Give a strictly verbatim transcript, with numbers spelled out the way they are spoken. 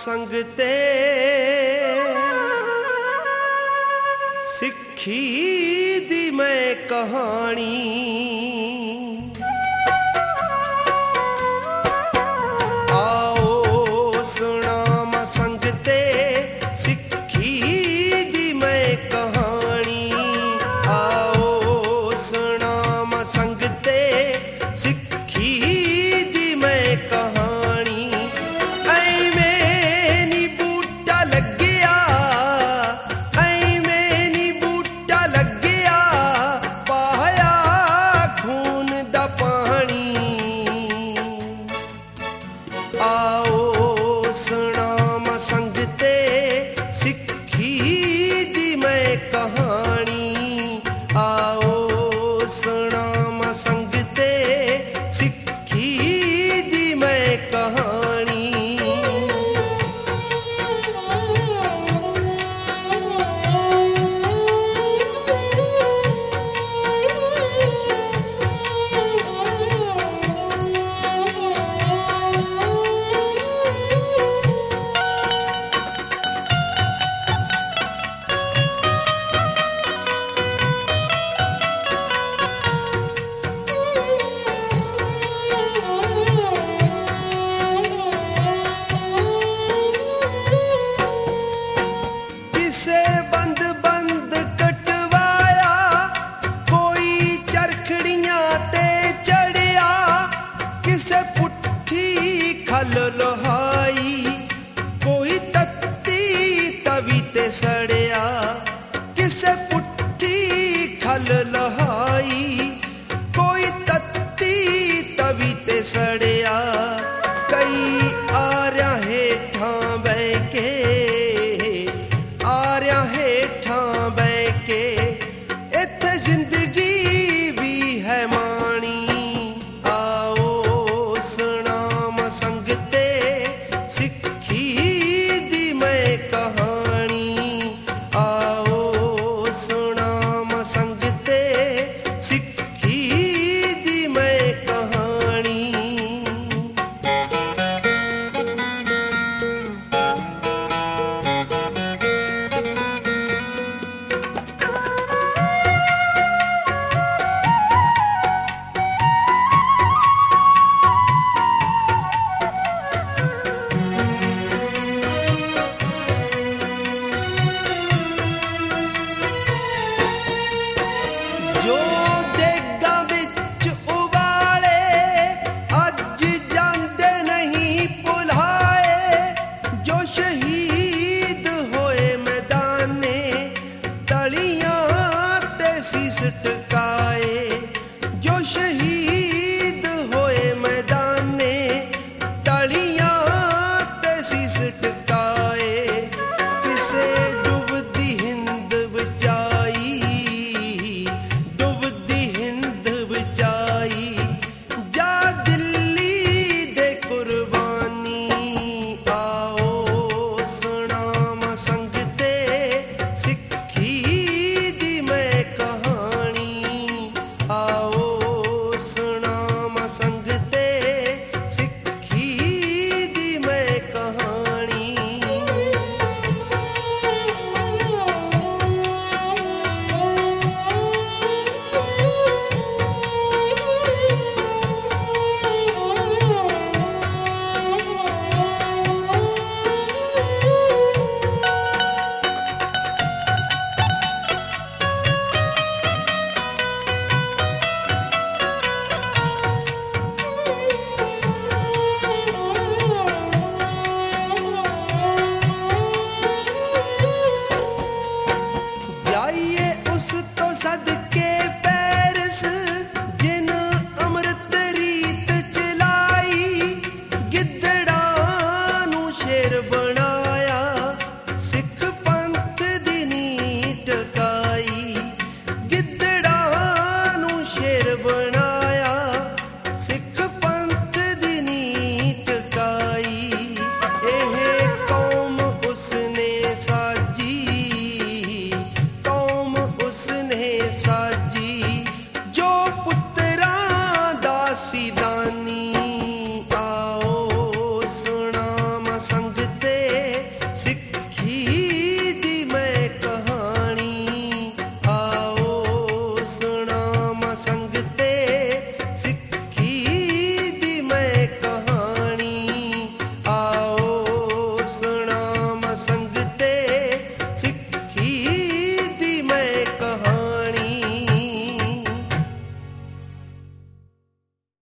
संग ते सिक्खी दी मैं कहानी आओ सुनावा संग ते सिक्खी दी मैं कहानी आओ सुनावा संग ते सिक्खी दी मैं कहानी आओ सुनावा संग ते सिक्खी दी मैं कहानी आओ सुनावा संग ते सिक्खी दी मैं कहानी किसे बंद बंद कटवाया कोई चरखड़ियां ते चढ़िया किसे पुट्ठी खल लोहाई कोई तत्ती तवी ते सड़िया किसे पुट्ठी खल लोहाई कोई तत्ती तवी ते सड़िया कई आर्या हेठां बह के आर्या हेठां बह के इत्थे जिंदगी भी है माणी आओ सुनावा संग ते सिक्खी दी मैं कहानी आओ सुनावा संग ते सिक्खी